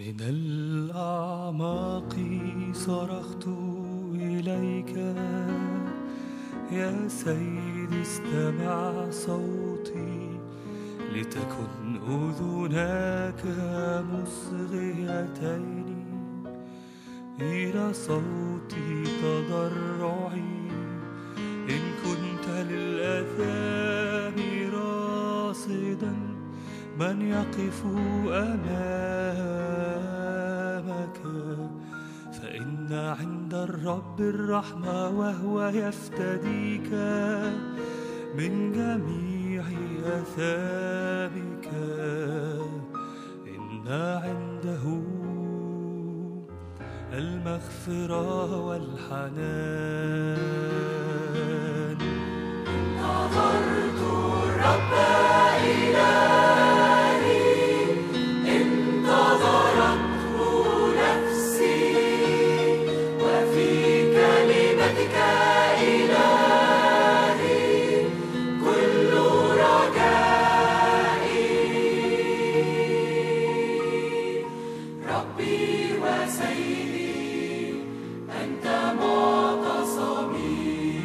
من الأعماق صرخت إليك يا سيدي، استمع صوتي، لتكن أذناك مصغيتين إلى صوتي تضرعي. إن كنت للآثام راصدا، من يقف أمامك؟ فإن عند الرب الرحمة، وهو يفتديك من جميع آثامك. إن عنده المغفرة والحنان. انتظرت الرب إلهي، انتظرته نفسي، وفي كلمتك إلهي كل رجائي. ربي وسيدي، أنت معتصمي.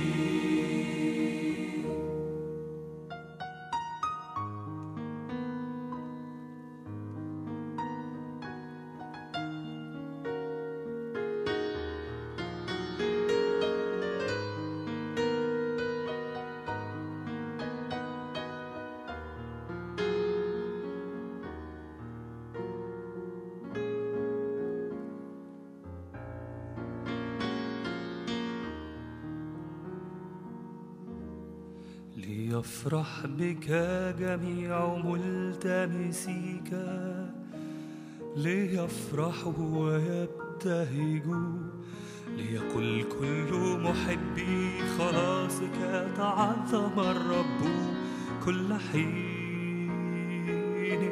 ليفرح بك جميع ملتمسيك، ليفرحوا ويبتهجوا، ليقل كل محبي خلاصك تعظم الرب كل حين.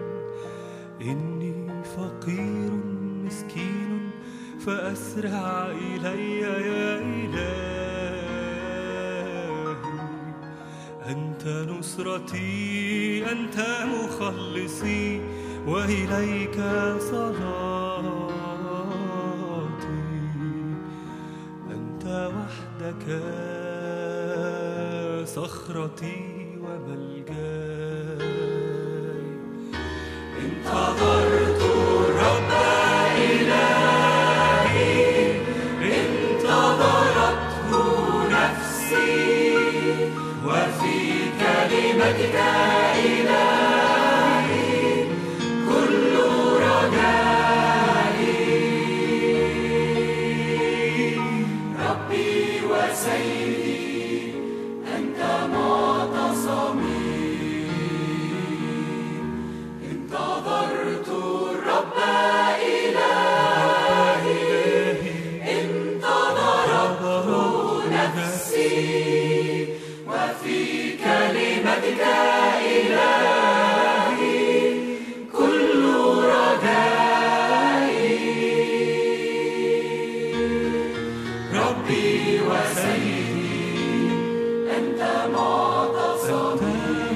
إني فقير مسكين، فأسرع إلي يا إلهي. أنت نصرتي، أنت مخلصي، وإليك صلاتي. أنت وحدك صخرتي وملجاي. انتظرت الرب إلهي، انتظرته نفسي، وفي كلمتك إلهي كل رجائي. ربي وسيدي، أنت معتصمي. انتظرت الرب إلهي، انتظرته نفسي، وفي كلمتك إلهي كل رجائي. ربي وسيدي، أنت معتصمي.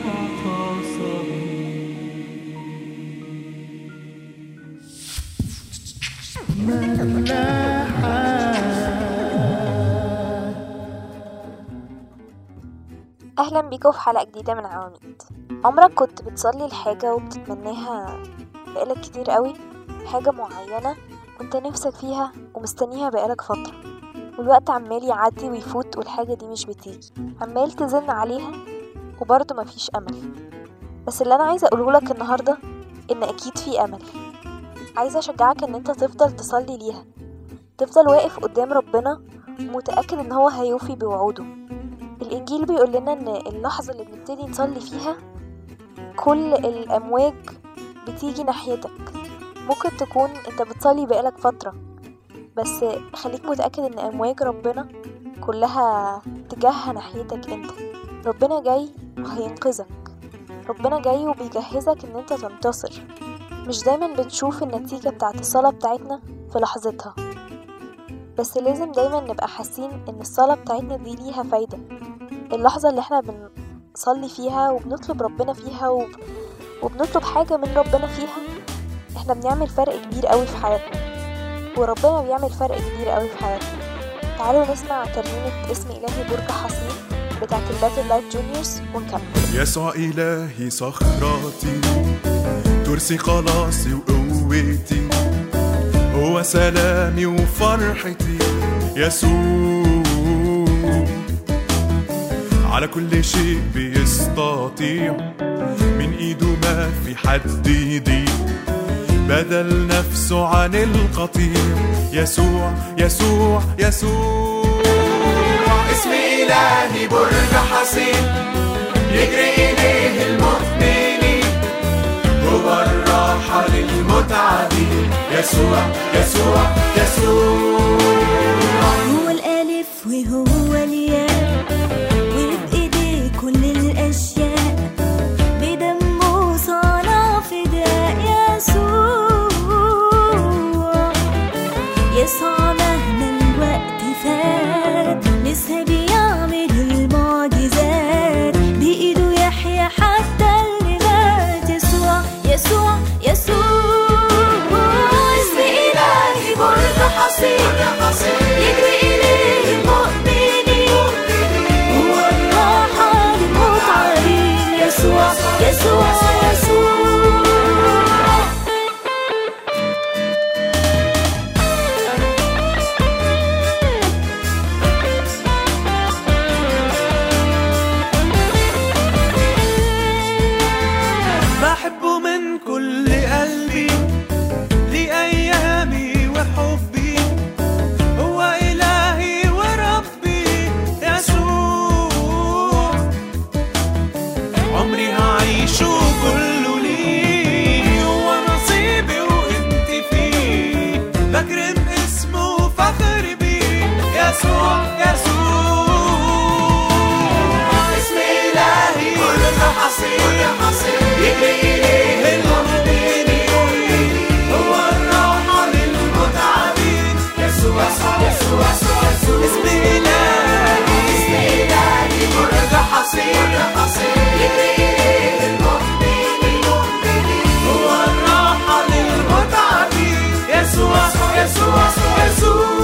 أهلا بيكم في حلقة جديدة من عواميد. عمرك كنت بتصلي لحاجة وبتتمناها بقالك كتير قوي؟ حاجة معينة وانت نفسك فيها ومستنيها بقالك فترة، والوقت عمال يعدي ويفوت والحاجة دي مش بتيجي، عمال تزن عليها وبرضه مفيش أمل. بس اللي أنا عايزة أقوله لك النهاردة إن أكيد في أمل. عايزة أشجعك إن انت تفضل تصلي ليها، تفضل واقف قدام ربنا ومتأكد إن هو هيوفي بوعوده. الإنجيل بيقول لنا إن اللحظة اللي بنبتدي نصلي فيها كل الأمواج بتيجي ناحيتك. ممكن تكون أنت بتصلي بقالك فترة، بس خليك متأكد إن أمواج ربنا كلها تجاهها ناحيتك أنت. ربنا جاي وهينقذك، ربنا جاي وبيجهزك إن أنت تنتصر. مش دايما بنشوف النتيجة بتاعت الصلاة بتاعتنا في لحظتها، بس لازم دايما نبقى حاسين إن الصلاة بتاعتنا دي ليها فايدة. اللحظة اللي احنا بنصلي فيها وبنطلب ربنا فيها وبنطلب حاجة من ربنا فيها، احنا بنعمل فرق كبير قوي في حياتنا، وربنا بيعمل فرق كبير قوي في حياتنا. تعالوا نسمع ترنيمة اسم إلهي برج حصين بتاعت الباتل لايف جونيورز ونكمل. يسوع إلهي صخرتي، ترسي خلاصي وقوتي، هو سلامي وفرحتي، يسوع على كل شيء بيستطيع، من ايده ما في حد يضيق، بدل نفسه عن القطيع، يسوع يسوع يسوع. اسم إلهي برج حصين، يجري إليه المؤمنين، هو الراحة للمتعبين، يسوع يسوع يسوع. هو الألف وهو الياء، وبإيديه كل الأشياء، بدمه صنع فداء، يسوع يسوع مهما الوقت فات لسه بيعمل المعجزات، بإيده يحيى حتى اللي مات، يسوع يسوع يسوع. اسم إلهي برج حصين، يجري إليه المؤمنين، هو الراحة للمتعبين، يسوع يسوع يسوع. بحبه من كل قلبي، لأيامي وحبي، هو إلهي وربي، يسوع عمري هعيشه كله ليه، هو نصيبي وانت فيه، بكرم اسمه وفخر بيه، يسوع يسوع. اسم إلهي برج حصين، يجري إليه المؤمنين، هو الراحة للمتعبين، يسوع يسوع يسوع. اسم إلهي برج حصين، يجري إليه المؤمنين، هو الراحة للمتعبين، يسوع يسوع يسوع.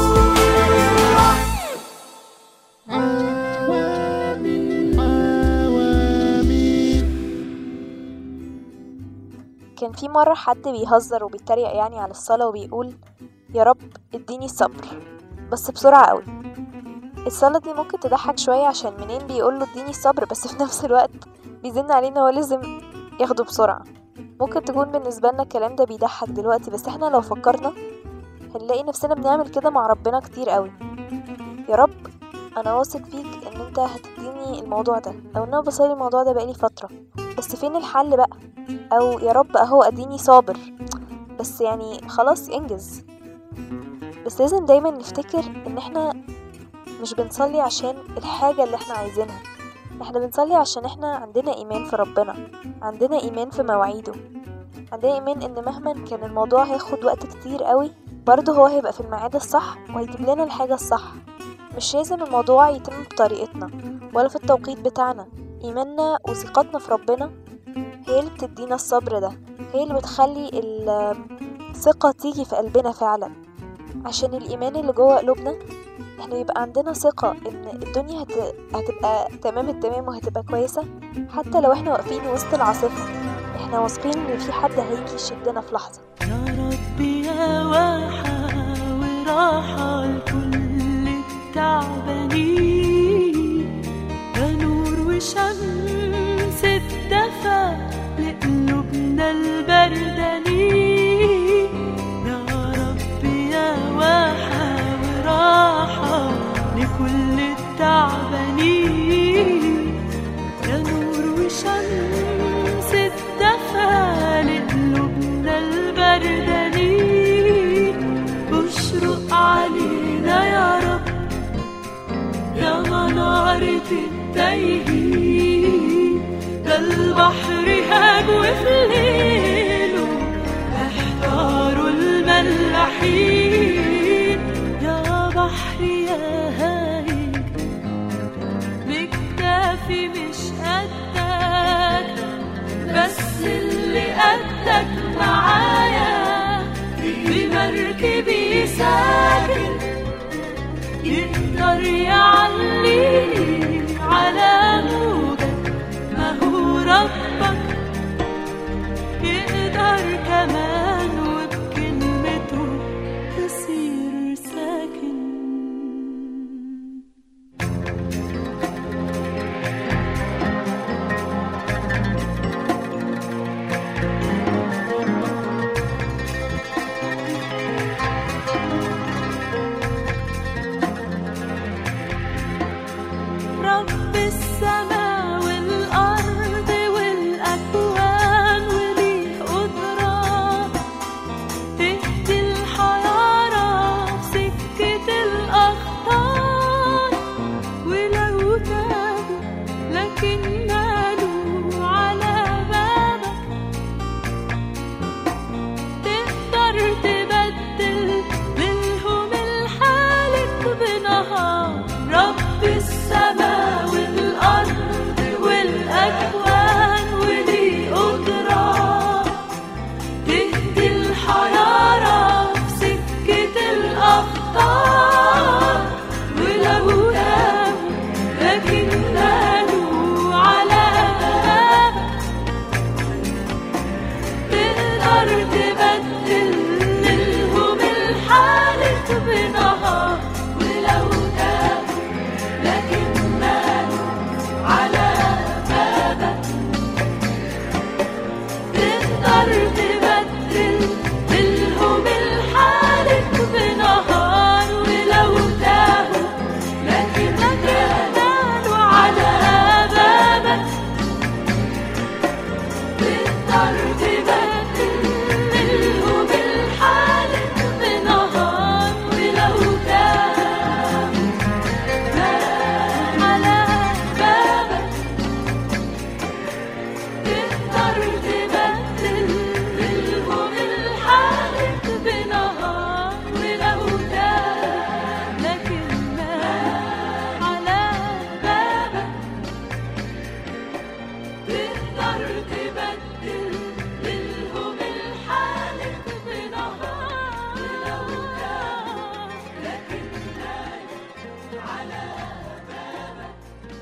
كان في مرة حد بيهزر وبيتريق يعني على الصلاة وبيقول يا رب اديني الصبر بس بسرعة قوي. الصلاة دي ممكن تضحك شوية عشان منين بيقوله اديني الصبر، بس في نفس الوقت بيزن علينا هو لازم ياخده بسرعة. ممكن تكون بالنسبة لنا الكلام ده بيضحك دلوقتي، بس احنا لو فكرنا هنلاقي نفسنا بنعمل كده مع ربنا كتير قوي. يا رب انا واثق فيك ان انت هتديني الموضوع ده، او انا بصلي الموضوع ده بقالي فترة، بس فين الحل بقى؟ او يا رب اهو اديني صابر، بس يعني خلاص انجز. بس لازم دايما نفتكر ان احنا مش بنصلي عشان الحاجة اللي احنا عايزينها، احنا بنصلي عشان احنا عندنا ايمان في ربنا، عندنا ايمان في مواعيده، عندنا ايمان ان مهما كان الموضوع هياخد وقت كتير قوي برضه هو هيبقى في الميعاد الصح وهيجيب لنا الحاجة الصح. مش لازم الموضوع يتم بطريقتنا ولا في التوقيت بتاعنا. ايماننا وثقتنا في ربنا هي اللي بتدينا الصبر ده، هي اللي بتخلي الثقة تيجي في قلبنا فعلا. عشان الإيمان اللي جوه قلوبنا احنا يبقى عندنا ثقة ان الدنيا هتبقى تمام التمام وهتبقى كويسة، حتى لو احنا واقفين وسط العاصفة احنا واثقين ان في حد هيجي يشدنا في لحظة. يا ربي يا واحة وراحة لكل التعبانين، يا نور وشمس الدفا لقلوبنا البردانين، يا ربي يا واحة وراحة لكل التعبانين، يا نور وشمس الدفا لقلوبنا البردانين، بشرق علينا يا رب يا منارة التايهين، ده البحر هاج وفي ليله احتاروا الملاحين، يا بحر يا هايج مكتافي مش قدك، بس اللي قدك معايا يقدر يعليني على موجك، ما هو ربك يقدر كمان وبكلمته تصير ساكن. رب السماء والأرض والأكوان وليه قدرة تهدي الحيارى في سكة الأخطار، ولو تابوا لكن مالوا على بابك تقدر تبدل منهم الحالك بنهار. رب السماء والأرض والأكوان وليه قدرة تهدي الحيارى في سكة الأخطار، ولو تابوا لكن مالوا على بابك تقدر تبدل منهم الحالة بنهار. ولو تابوا لكن مالوا على بابك تقدر تبدل منهم الحالة بنهار. ولو تابوا لكن مالوا على بابك تقدر تبدل منهم الحالة بنهار. ولو تابوا على بابك تقدر تبدل منهم الحالة بنهار. ولو تابوا لكن على بابك تقدر تبدل منهم الحالة بنهار. ولو تابوا لكن على بابك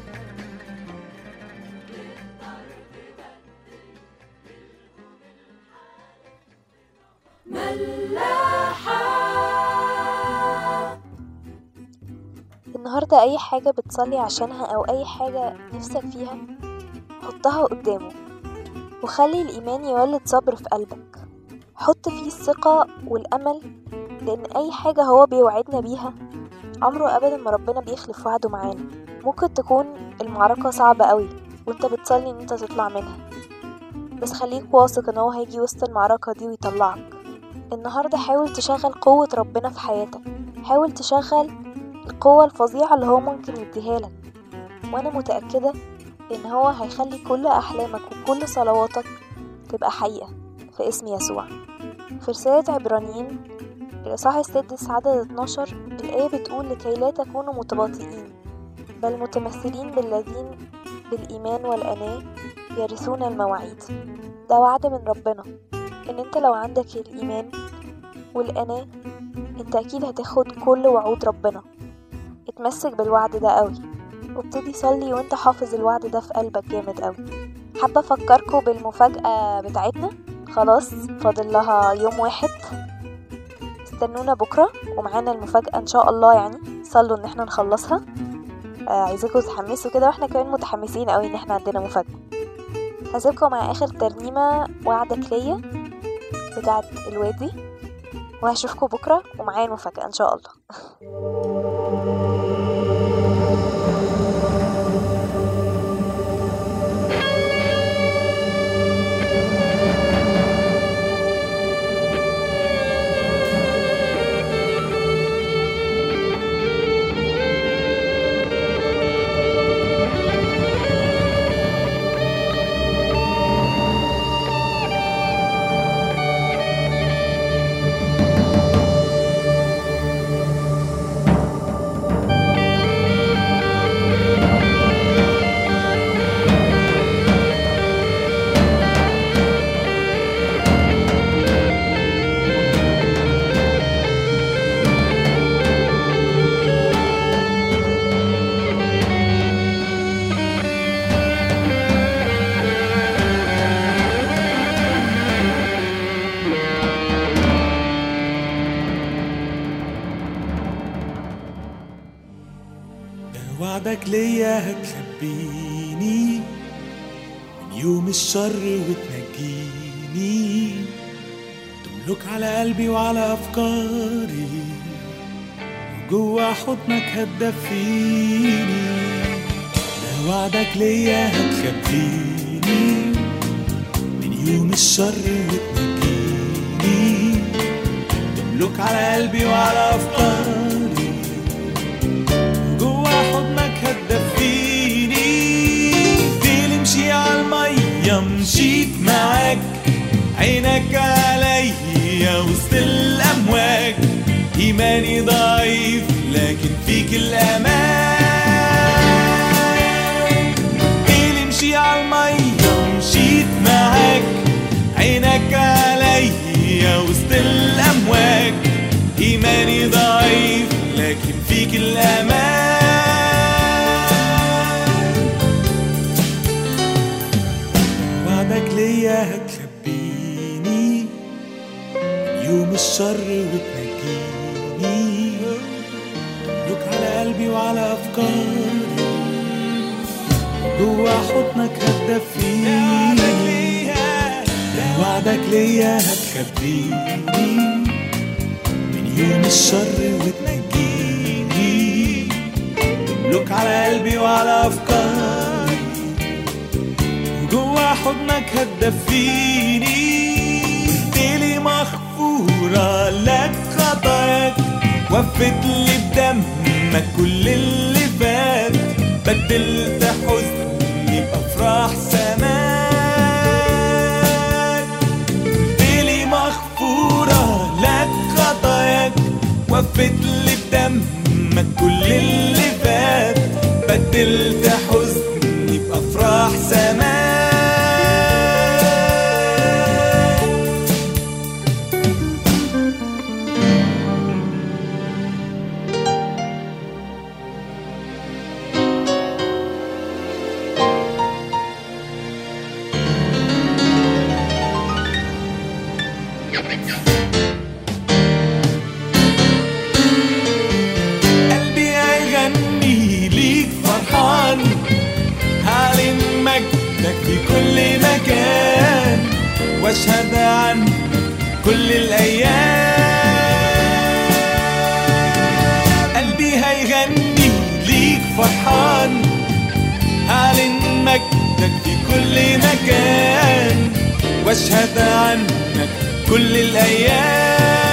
النهاردة أي حاجة بتصلي عشانها أو أي حاجة نفسك فيها حطها قدامه، وخلي الإيمان يولد صبر في قلبك. حط فيه الثقة والأمل، لأن أي حاجة هو بيوعدنا بيها عمره أبدا ما ربنا بيخلف وعده معانا. ممكن تكون المعركة صعبة قوي وانت بتصلي ان انت تطلع منها، بس خليك واثق ان هو هيجي وسط المعركة دي ويطلعك. النهاردة حاول تشغل قوة ربنا في حياتك، حاول تشغل القوة الفظيعة اللي هو ممكن يديها لك، وانا متأكدة ان هو هيخلي كل احلامك وكل صلواتك تبقى حقيقة في اسم يسوع. في رسالة عبرانيين الإصحاح السادس عدد 12 الآية بتقول: لكي لا تكونوا متباطئين بل متمثلين بالذين بالإيمان والأناة يرثون المواعيد. ده وعد من ربنا ان انت لو عندك الإيمان والأناة انت اكيد هتاخد كل وعود ربنا. اتمسك بالوعد ده قوي وابتدي صلي وانت حافظ الوعد ده في قلبك جامد قوي. حابة افكركم بالمفاجأة بتاعتنا، خلاص فاضل لها يوم واحد، استنونا بكرة ومعانا المفاجأة ان شاء الله. يعني صلوا ان احنا نخلصها. عايزاكم تتحمسوا كده، واحنا كمان متحمسين قوي ان احنا عندنا مفاجأة. هسيبكم مع اخر ترنيمة وعدك ليا بتاعت الوادي، وهشوفكم بكرة ومعايا المفاجأة ان شاء الله. وعدك ليا هتخبيني من يوم الشر وتنجيني، تملك على قلبي وعلى أفكاري، وجوا حضنك هتدفيني. ده وعدك ليا هتخبيني من يوم الشر وتنجيني، تملك على قلبي وعلى أفكاري، وجوا حضنك هتدفيني. تمشي على المية مشيت معاك، عينك عليا وسط الأمواج، إيماني ضعيف لكن فيك الأمان. تمشي على المية مشيت معاك، عينك عليا وسط الأمواج، إيماني ضعيف لكن فيك الأمان. وعدك ليا هتخبيني يوم الشر وتنجيني، تملك على قلبي وعلى أفكاري، جوا حضنك هتدفيني. وعدك ليا هتخبيني من يوم الشر وتنجيني، تملك على قلبي وعلى أفكاري، وجوا حضنك هتدفيني. قلتلي مغفورة لك خطاياك، وفت لي بدمك كل اللي فات، بدلت حزني بأفراح سماك. قلتلي مغفورة لك خطاياك، وفت لي بدمك كل اللي فات، بدلت حزني بأفراح سماك. قلبي هيغني ليك فرحان، هعلن مجدك في كل مكان، واشهد عنك كل الأيام. قلبي هيغني ليك فرحان، هعلن مجدك في كل مكان، واشهد عنك كل الأيام.